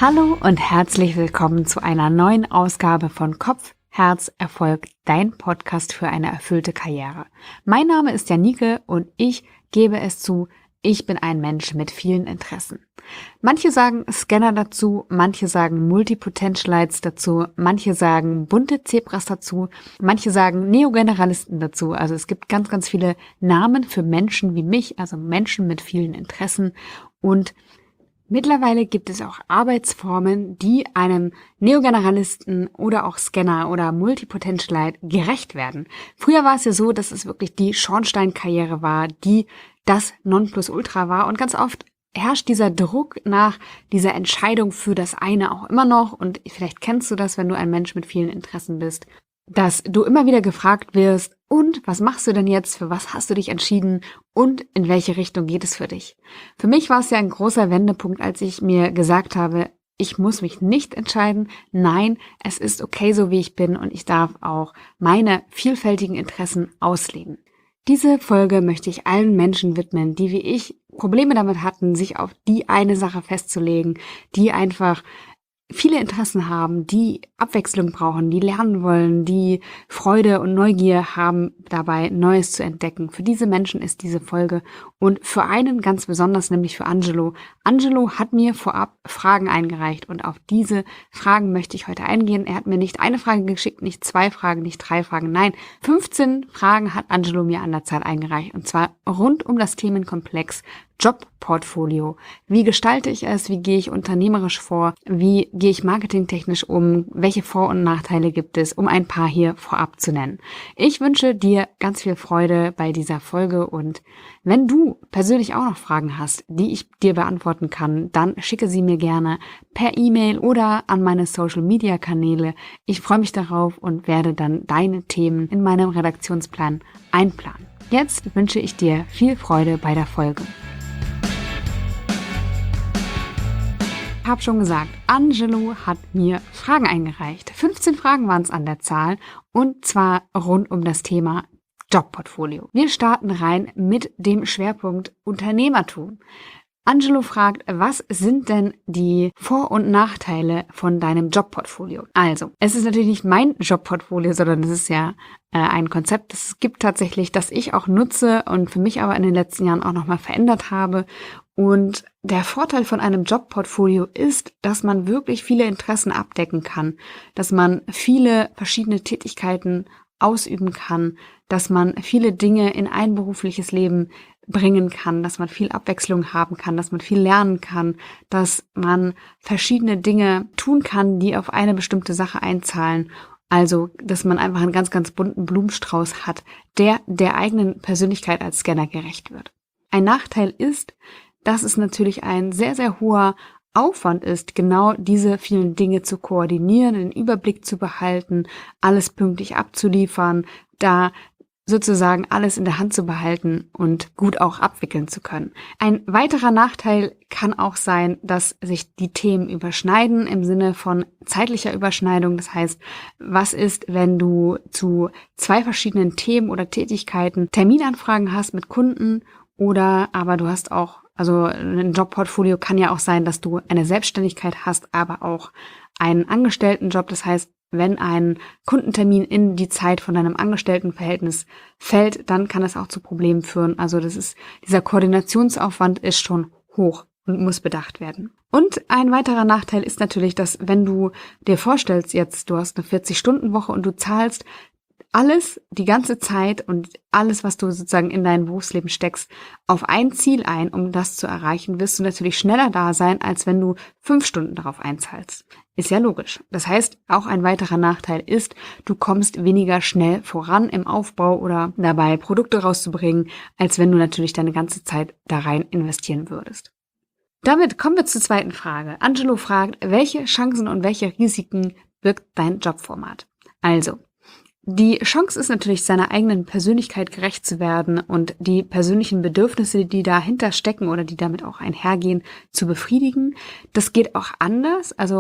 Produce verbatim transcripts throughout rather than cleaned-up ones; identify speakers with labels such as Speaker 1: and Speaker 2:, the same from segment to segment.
Speaker 1: Hallo und herzlich willkommen zu einer neuen Ausgabe von Kopf, Herz, Erfolg, dein Podcast für eine erfüllte Karriere. Mein Name ist Janike und ich gebe es zu, ich bin ein Mensch mit vielen Interessen. Manche sagen Scanner dazu, manche sagen Multipotentialites dazu, manche sagen bunte Zebras dazu, manche sagen Neogeneralisten dazu. Also es gibt ganz, ganz viele Namen für Menschen wie mich, also Menschen mit vielen Interessen. Und mittlerweile gibt es auch Arbeitsformen, die einem Neogeneralisten oder auch Scanner oder Multipotentialite gerecht werden. Früher war es ja so, dass es wirklich die Schornsteinkarriere war, die das Nonplusultra war, und ganz oft herrscht dieser Druck nach dieser Entscheidung für das eine auch immer noch, und vielleicht kennst du das, wenn du ein Mensch mit vielen Interessen bist, dass du immer wieder gefragt wirst, und was machst du denn jetzt, für was hast du dich entschieden und in welche Richtung geht es für dich? Für mich war es ja ein großer Wendepunkt, als ich mir gesagt habe, ich muss mich nicht entscheiden, nein, es ist okay so wie ich bin und ich darf auch meine vielfältigen Interessen ausleben. Diese Folge möchte ich allen Menschen widmen, die wie ich Probleme damit hatten, sich auf die eine Sache festzulegen, die einfach viele Interessen haben, die Abwechslung brauchen, die lernen wollen, die Freude und Neugier haben, dabei Neues zu entdecken. Für diese Menschen ist diese Folge, und für einen ganz besonders, nämlich für Angelo. Angelo hat mir vorab Fragen eingereicht und auf diese Fragen möchte ich heute eingehen. Er hat mir nicht eine Frage geschickt, nicht zwei Fragen, nicht drei Fragen, nein, fünfzehn Fragen hat Angelo mir an der Zahl eingereicht, und zwar rund um das Themenkomplex Jobportfolio. Wie gestalte ich es? Wie gehe ich unternehmerisch vor? Wie gehe ich marketingtechnisch um? Welche Vor- und Nachteile gibt es, um ein paar hier vorab zu nennen? Ich wünsche dir ganz viel Freude bei dieser Folge, und wenn du persönlich auch noch Fragen hast, die ich dir beantworten kann, dann schicke sie mir gerne per E-Mail oder an meine Social-Media-Kanäle. Ich freue mich darauf und werde dann deine Themen in meinem Redaktionsplan einplanen. Jetzt wünsche ich dir viel Freude bei der Folge. Ich habe schon gesagt, Angelo hat mir Fragen eingereicht. fünfzehn Fragen waren es an der Zahl, und zwar rund um das Thema Jobportfolio. Wir starten rein mit dem Schwerpunkt Unternehmertum. Angelo fragt, was sind denn die Vor- und Nachteile von deinem Jobportfolio? Also, es ist natürlich nicht mein Jobportfolio, sondern es ist ja äh, ein Konzept, das es gibt tatsächlich, das ich auch nutze und für mich aber in den letzten Jahren auch nochmal verändert habe. Und der Vorteil von einem Jobportfolio ist, dass man wirklich viele Interessen abdecken kann, dass man viele verschiedene Tätigkeiten ausüben kann, dass man viele Dinge in ein berufliches Leben bringen kann, dass man viel Abwechslung haben kann, dass man viel lernen kann, dass man verschiedene Dinge tun kann, die auf eine bestimmte Sache einzahlen. Also, dass man einfach einen ganz, ganz bunten Blumenstrauß hat, der der eigenen Persönlichkeit als Scanner gerecht wird. Ein Nachteil ist, dass es natürlich ein sehr, sehr hoher Aufwand ist, genau diese vielen Dinge zu koordinieren, den Überblick zu behalten, alles pünktlich abzuliefern, da sozusagen alles in der Hand zu behalten und gut auch abwickeln zu können. Ein weiterer Nachteil kann auch sein, dass sich die Themen überschneiden im Sinne von zeitlicher Überschneidung. Das heißt, was ist, wenn du zu zwei verschiedenen Themen oder Tätigkeiten Terminanfragen hast mit Kunden, oder aber du hast auch, also ein Jobportfolio kann ja auch sein, dass du eine Selbstständigkeit hast, aber auch einen Angestelltenjob. Das heißt, wenn ein Kundentermin in die Zeit von deinem Angestelltenverhältnis fällt, dann kann das auch zu Problemen führen. Also das ist, dieser Koordinationsaufwand ist schon hoch und muss bedacht werden. Und ein weiterer Nachteil ist natürlich, dass wenn du dir vorstellst, jetzt du hast eine vierzig-Stunden-Woche und du zahlst alles, die ganze Zeit und alles, was du sozusagen in dein Berufsleben steckst, auf ein Ziel ein, um das zu erreichen, wirst du natürlich schneller da sein, als wenn du fünf Stunden darauf einzahlst. Ist ja logisch. Das heißt, auch ein weiterer Nachteil ist, du kommst weniger schnell voran im Aufbau oder dabei, Produkte rauszubringen, als wenn du natürlich deine ganze Zeit da rein investieren würdest. Damit kommen wir zur zweiten Frage. Angelo fragt, welche Chancen und welche Risiken birgt dein Jobformat? Also, die Chance ist natürlich, seiner eigenen Persönlichkeit gerecht zu werden und die persönlichen Bedürfnisse, die dahinter stecken oder die damit auch einhergehen, zu befriedigen. Das geht auch anders. Also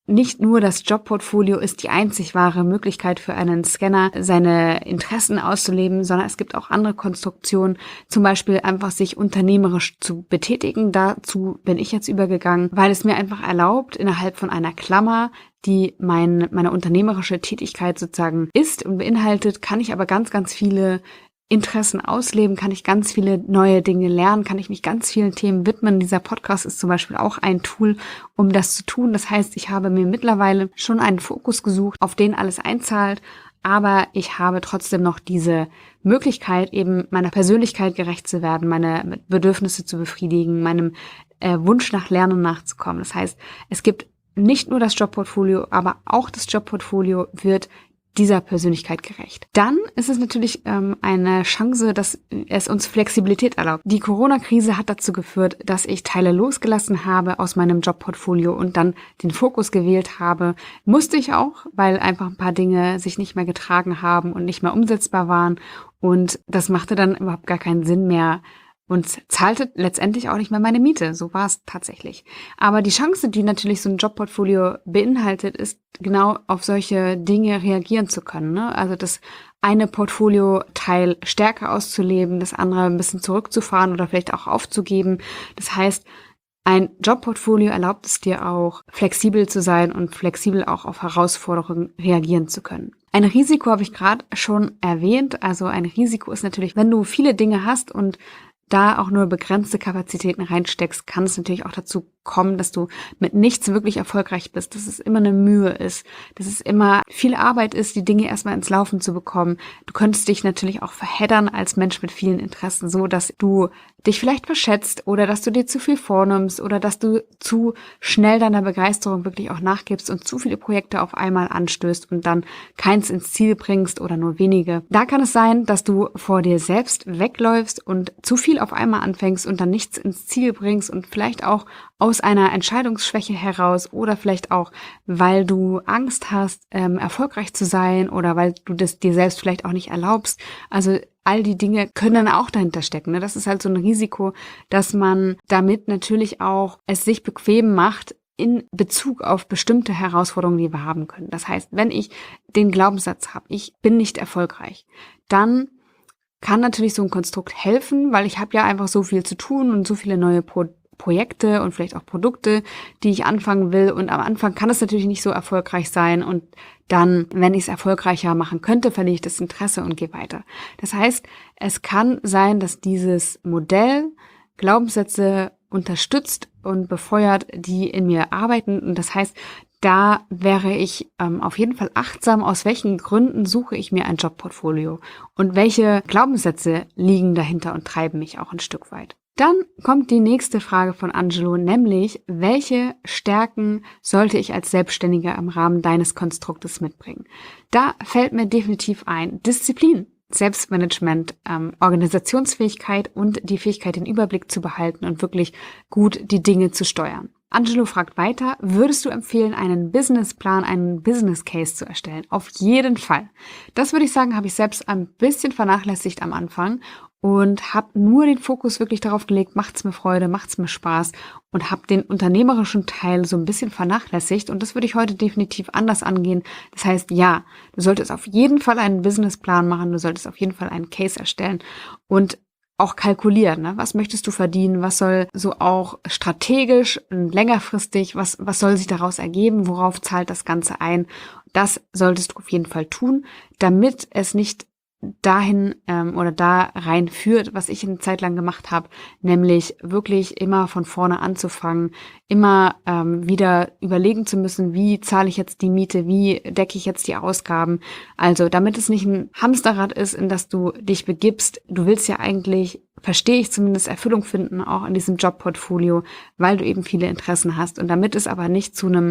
Speaker 1: nicht nur das Jobportfolio ist die einzig wahre Möglichkeit für einen Scanner, seine Interessen auszuleben, sondern es gibt auch andere Konstruktionen, zum Beispiel einfach sich unternehmerisch zu betätigen. Dazu bin ich jetzt übergegangen, weil es mir einfach erlaubt, innerhalb von einer Klammer, die mein, meine unternehmerische Tätigkeit sozusagen ist und beinhaltet, kann ich aber ganz, ganz viele Interessen ausleben, kann ich ganz viele neue Dinge lernen, kann ich mich ganz vielen Themen widmen. Dieser Podcast ist zum Beispiel auch ein Tool, um das zu tun. Das heißt, ich habe mir mittlerweile schon einen Fokus gesucht, auf den alles einzahlt, aber ich habe trotzdem noch diese Möglichkeit, eben meiner Persönlichkeit gerecht zu werden, meine Bedürfnisse zu befriedigen, meinem äh, Wunsch nach Lernen nachzukommen. Das heißt, es gibt nicht nur das Jobportfolio, aber auch das Jobportfolio wird dieser Persönlichkeit gerecht. Dann ist es natürlich ähm, eine Chance, dass es uns Flexibilität erlaubt. Die Corona-Krise hat dazu geführt, dass ich Teile losgelassen habe aus meinem Jobportfolio und dann den Fokus gewählt habe. Musste ich auch, weil einfach ein paar Dinge sich nicht mehr getragen haben und nicht mehr umsetzbar waren. Und das machte dann überhaupt gar keinen Sinn mehr, und zahlte letztendlich auch nicht mehr meine Miete. So war es tatsächlich. Aber die Chance, die natürlich so ein Jobportfolio beinhaltet, ist genau auf solche Dinge reagieren zu können. Ne? Also das eine Portfolio-Teil stärker auszuleben, das andere ein bisschen zurückzufahren oder vielleicht auch aufzugeben. Das heißt, ein Jobportfolio erlaubt es dir auch, flexibel zu sein und flexibel auch auf Herausforderungen reagieren zu können. Ein Risiko habe ich gerade schon erwähnt. Also ein Risiko ist natürlich, wenn du viele Dinge hast und da auch nur begrenzte Kapazitäten reinsteckst, kann es natürlich auch dazu kommen, dass du mit nichts wirklich erfolgreich bist, dass es immer eine Mühe ist, dass es immer viel Arbeit ist, die Dinge erstmal ins Laufen zu bekommen. Du könntest dich natürlich auch verheddern als Mensch mit vielen Interessen, so dass du dich vielleicht verschätzt oder dass du dir zu viel vornimmst oder dass du zu schnell deiner Begeisterung wirklich auch nachgibst und zu viele Projekte auf einmal anstößt und dann keins ins Ziel bringst oder nur wenige. Da kann es sein, dass du vor dir selbst wegläufst und zu viel auf einmal anfängst und dann nichts ins Ziel bringst und vielleicht auch aus einer Entscheidungsschwäche heraus oder vielleicht auch, weil du Angst hast, ähm, erfolgreich zu sein oder weil du das dir selbst vielleicht auch nicht erlaubst. Also all die Dinge können dann auch dahinter stecken. Ne? Das ist halt so ein Risiko, dass man damit natürlich auch es sich bequem macht in Bezug auf bestimmte Herausforderungen, die wir haben können. Das heißt, wenn ich den Glaubenssatz habe, ich bin nicht erfolgreich, dann kann natürlich so ein Konstrukt helfen, weil ich habe ja einfach so viel zu tun und so viele neue Pro- Projekte und vielleicht auch Produkte, die ich anfangen will. Und am Anfang kann es natürlich nicht so erfolgreich sein. Und dann, wenn ich es erfolgreicher machen könnte, verliere ich das Interesse und gehe weiter. Das heißt, es kann sein, dass dieses Modell Glaubenssätze unterstützt und befeuert, die in mir arbeiten. Und das heißt, da wäre ich ähm, auf jeden Fall achtsam, aus welchen Gründen suche ich mir ein Jobportfolio und welche Glaubenssätze liegen dahinter und treiben mich auch ein Stück weit. Dann kommt die nächste Frage von Angelo, nämlich, welche Stärken sollte ich als Selbstständiger im Rahmen deines Konstruktes mitbringen? Da fällt mir definitiv ein, Disziplin, Selbstmanagement, ähm, Organisationsfähigkeit und die Fähigkeit, den Überblick zu behalten und wirklich gut die Dinge zu steuern. Angelo fragt weiter, würdest du empfehlen, einen Businessplan, einen Business Case zu erstellen? Auf jeden Fall. Das würde ich sagen, habe ich selbst ein bisschen vernachlässigt am Anfang und habe nur den Fokus wirklich darauf gelegt, macht's mir Freude, macht's mir Spaß und habe den unternehmerischen Teil so ein bisschen vernachlässigt und das würde ich heute definitiv anders angehen. Das heißt, ja, du solltest auf jeden Fall einen Businessplan machen, du solltest auf jeden Fall einen Case erstellen und auch kalkulieren, ne? Was möchtest du verdienen? Was soll so auch strategisch und längerfristig, was, was soll sich daraus ergeben? Worauf zahlt das Ganze ein? Das solltest du auf jeden Fall tun, damit es nicht dahin ähm, oder da rein führt, was ich eine Zeit lang gemacht habe, nämlich wirklich immer von vorne anzufangen, immer ähm, wieder überlegen zu müssen, wie zahle ich jetzt die Miete, wie decke ich jetzt die Ausgaben. Also damit es nicht ein Hamsterrad ist, in das du dich begibst. Du willst ja eigentlich, verstehe ich zumindest, Erfüllung finden, auch in diesem Jobportfolio, weil du eben viele Interessen hast. Und damit es aber nicht zu einem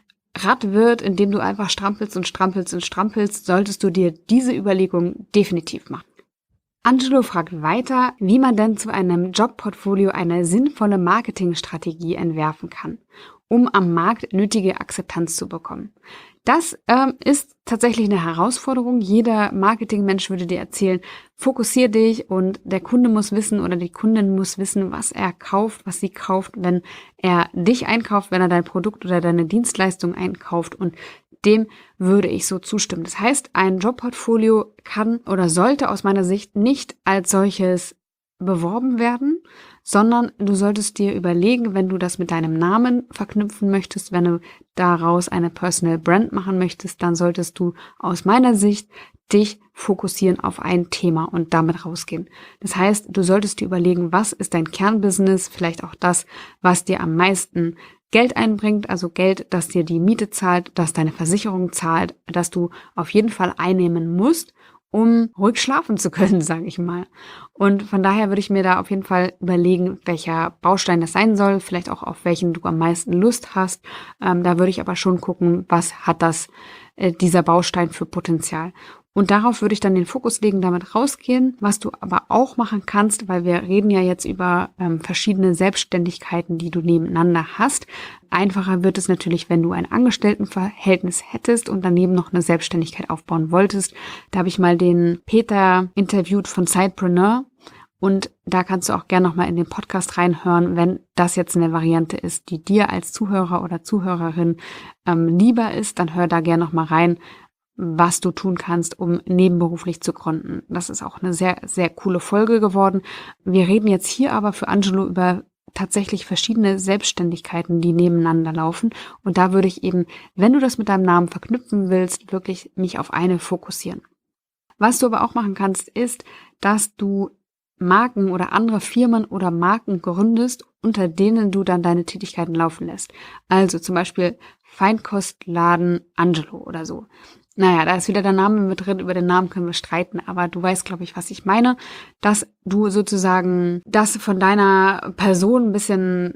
Speaker 1: Rad wird, in dem du einfach strampelst und strampelst und strampelst, solltest du dir diese Überlegung definitiv machen. Angelo fragt weiter, wie man denn zu einem Jobportfolio eine sinnvolle Marketingstrategie entwerfen kann, um am Markt nötige Akzeptanz zu bekommen. Das ähm, ist tatsächlich eine Herausforderung. Jeder Marketingmensch würde dir erzählen, fokussier dich und der Kunde muss wissen oder die Kundin muss wissen, was er kauft, was sie kauft, wenn er dich einkauft, wenn er dein Produkt oder deine Dienstleistung einkauft, und dem würde ich so zustimmen. Das heißt, ein Jobportfolio kann oder sollte aus meiner Sicht nicht als solches beworben werden, sondern du solltest dir überlegen, wenn du das mit deinem Namen verknüpfen möchtest, wenn du daraus eine Personal Brand machen möchtest, dann solltest du aus meiner Sicht dich fokussieren auf ein Thema und damit rausgehen. Das heißt, du solltest dir überlegen, was ist dein Kernbusiness, vielleicht auch das, was dir am meisten Geld einbringt, also Geld, das dir die Miete zahlt, das deine Versicherung zahlt, das du auf jeden Fall einnehmen musst, um ruhig schlafen zu können, sage ich mal. Und von daher würde ich mir da auf jeden Fall überlegen, welcher Baustein das sein soll, vielleicht auch auf welchen du am meisten Lust hast. Ähm, da würde ich aber schon gucken, was hat das äh, dieser Baustein für Potenzial. Und darauf würde ich dann den Fokus legen, damit rausgehen. Was du aber auch machen kannst, weil wir reden ja jetzt über ähm, verschiedene Selbstständigkeiten, die du nebeneinander hast. Einfacher wird es natürlich, wenn du ein Angestelltenverhältnis hättest und daneben noch eine Selbstständigkeit aufbauen wolltest. Da habe ich mal den Peter interviewt von Sidepreneur. Und da kannst du auch gerne nochmal in den Podcast reinhören, wenn das jetzt eine Variante ist, die dir als Zuhörer oder Zuhörerin ähm, lieber ist, dann hör da gerne nochmal rein, was du tun kannst, um nebenberuflich zu gründen. Das ist auch eine sehr, sehr coole Folge geworden. Wir reden jetzt hier aber für Angelo über tatsächlich verschiedene Selbstständigkeiten, die nebeneinander laufen. Und da würde ich eben, wenn du das mit deinem Namen verknüpfen willst, wirklich mich auf eine fokussieren. Was du aber auch machen kannst, ist, dass du Marken oder andere Firmen oder Marken gründest, unter denen du dann deine Tätigkeiten laufen lässt. Also zum Beispiel Feinkostladen Angelo oder so. Naja, da ist wieder der Name mit drin, über den Namen können wir streiten, aber du weißt, glaube ich, was ich meine, dass du sozusagen das von deiner Person ein bisschen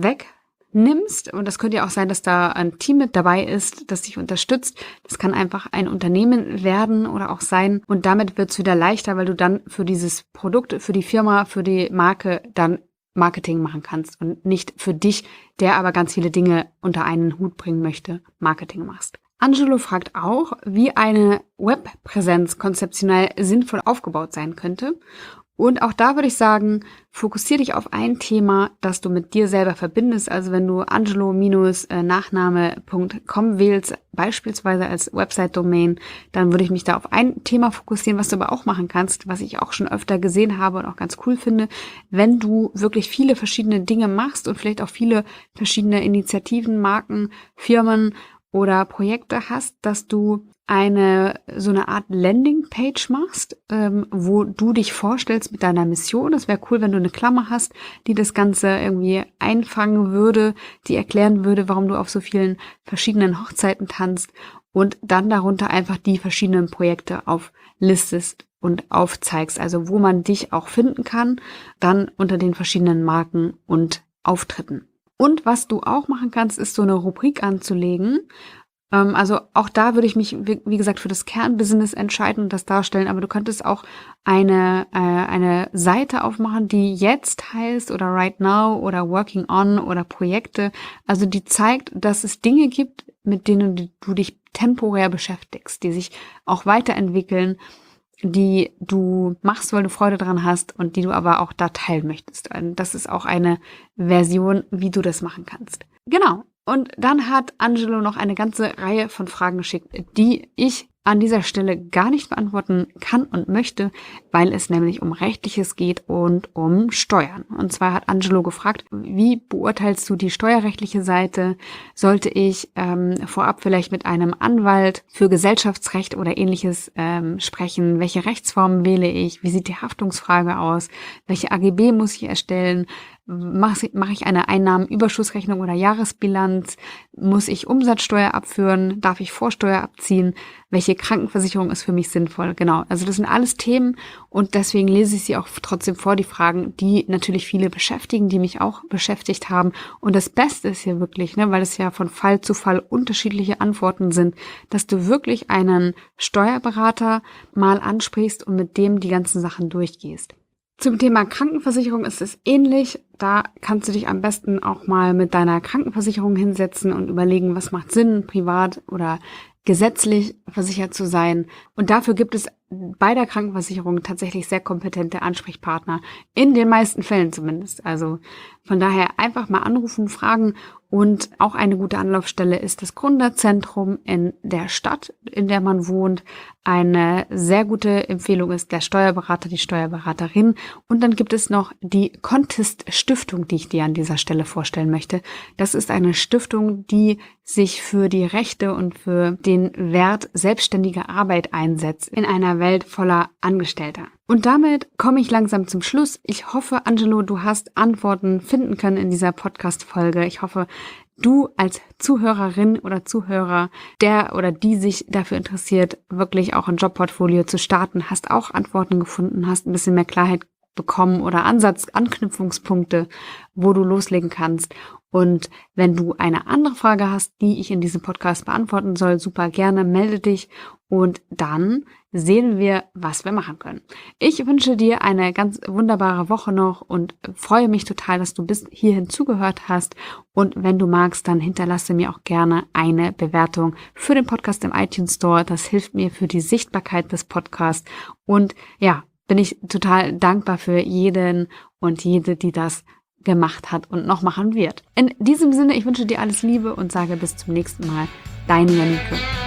Speaker 1: wegnimmst, und das könnte ja auch sein, dass da ein Team mit dabei ist, das dich unterstützt. Das kann einfach ein Unternehmen werden oder auch sein, und damit wird es wieder leichter, weil du dann für dieses Produkt, für die Firma, für die Marke dann Marketing machen kannst und nicht für dich, der aber ganz viele Dinge unter einen Hut bringen möchte, Marketing machst. Angelo fragt auch, wie eine Webpräsenz konzeptionell sinnvoll aufgebaut sein könnte. Und auch da würde ich sagen, fokussiere dich auf ein Thema, das du mit dir selber verbindest. Also wenn du angelo-nachname punkt com wählst, beispielsweise als Website-Domain, dann würde ich mich da auf ein Thema fokussieren, was du aber auch machen kannst, was ich auch schon öfter gesehen habe und auch ganz cool finde. Wenn du wirklich viele verschiedene Dinge machst und vielleicht auch viele verschiedene Initiativen, Marken, Firmen oder Projekte hast, dass du eine so eine Art Landingpage machst, ähm, wo du dich vorstellst mit deiner Mission. Das wäre cool, wenn du eine Klammer hast, die das Ganze irgendwie einfangen würde, die erklären würde, warum du auf so vielen verschiedenen Hochzeiten tanzt, und dann darunter einfach die verschiedenen Projekte auflistest und aufzeigst, also wo man dich auch finden kann, dann unter den verschiedenen Marken und Auftritten. Und was du auch machen kannst, ist so eine Rubrik anzulegen. Ähm, also auch da würde ich mich, wie, wie gesagt, für das Kernbusiness entscheiden und das darstellen. Aber du könntest auch eine äh, eine Seite aufmachen, die jetzt heißt oder Right Now oder Working On oder Projekte. Also die zeigt, dass es Dinge gibt, mit denen du dich temporär beschäftigst, die sich auch weiterentwickeln, die du machst, weil du Freude dran hast und die du aber auch da teilen möchtest. Das ist auch eine Version, wie du das machen kannst. Genau. Und dann hat Angelo noch eine ganze Reihe von Fragen geschickt, die ich an dieser Stelle gar nicht beantworten kann und möchte, weil es nämlich um Rechtliches geht und um Steuern. Und zwar hat Angelo gefragt, wie beurteilst du die steuerrechtliche Seite? Sollte ich ähm, vorab vielleicht mit einem Anwalt für Gesellschaftsrecht oder Ähnliches ähm, sprechen? Welche Rechtsform wähle ich? Wie sieht die Haftungsfrage aus? Welche A G B muss ich erstellen? Mache ich eine Einnahmenüberschussrechnung oder Jahresbilanz? Muss ich Umsatzsteuer abführen? Darf ich Vorsteuer abziehen? Welche Krankenversicherung ist für mich sinnvoll? Genau, also das sind alles Themen, und deswegen lese ich sie auch trotzdem vor, die Fragen, die natürlich viele beschäftigen, die mich auch beschäftigt haben. Und das Beste ist hier wirklich, ne, weil es ja von Fall zu Fall unterschiedliche Antworten sind, dass du wirklich einen Steuerberater mal ansprichst und mit dem die ganzen Sachen durchgehst. Zum Thema Krankenversicherung ist es ähnlich. Da kannst du dich am besten auch mal mit deiner Krankenversicherung hinsetzen und überlegen, was macht Sinn, privat oder gesetzlich versichert zu sein. Und dafür gibt es bei der Krankenversicherung tatsächlich sehr kompetente Ansprechpartner, in den meisten Fällen zumindest. Also von daher einfach mal anrufen, fragen. Und auch eine gute Anlaufstelle ist das Gründerzentrum in der Stadt, in der man wohnt. Eine sehr gute Empfehlung ist der Steuerberater, die Steuerberaterin. Und dann gibt es noch die Contest Stiftung, die ich dir an dieser Stelle vorstellen möchte. Das ist eine Stiftung, die sich für die Rechte und für den Wert selbstständiger Arbeit einsetzt in einer Welt voller Angestellter. Und damit komme ich langsam zum Schluss. Ich hoffe, Angelo, du hast Antworten finden können in dieser Podcast-Folge. Ich hoffe, du als Zuhörerin oder Zuhörer, der oder die sich dafür interessiert, wirklich auch ein Jobportfolio zu starten, hast auch Antworten gefunden, hast ein bisschen mehr Klarheit bekommen oder Ansatz, Anknüpfungspunkte, wo du loslegen kannst. Und wenn du eine andere Frage hast, die ich in diesem Podcast beantworten soll, super gerne, melde dich und dann sehen wir, was wir machen können. Ich wünsche dir eine ganz wunderbare Woche noch und freue mich total, dass du bis hierhin zugehört hast. Und wenn du magst, dann hinterlasse mir auch gerne eine Bewertung für den Podcast im iTunes Store. Das hilft mir für die Sichtbarkeit des Podcasts. Und ja, bin ich total dankbar für jeden und jede, die das gemacht hat und noch machen wird. In diesem Sinne, ich wünsche dir alles Liebe und sage bis zum nächsten Mal. Deine Janike.